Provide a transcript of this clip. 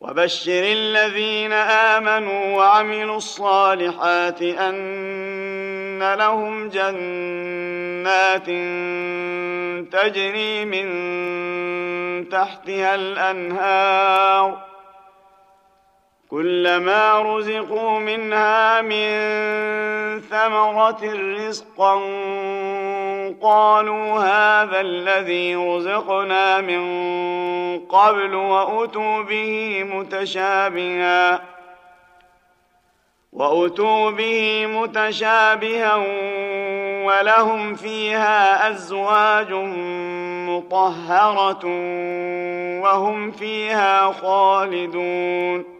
وبشر الذين آمنوا وعملوا الصالحات أن لهم جنات تجري من تحتها الأنهار كلما رزقوا منها من ثمرة رزقا قالوا هذا الذي رزقنا من قبل وأتوا به متشابها ولهم فيها أزواج مطهرة وهم فيها خالدون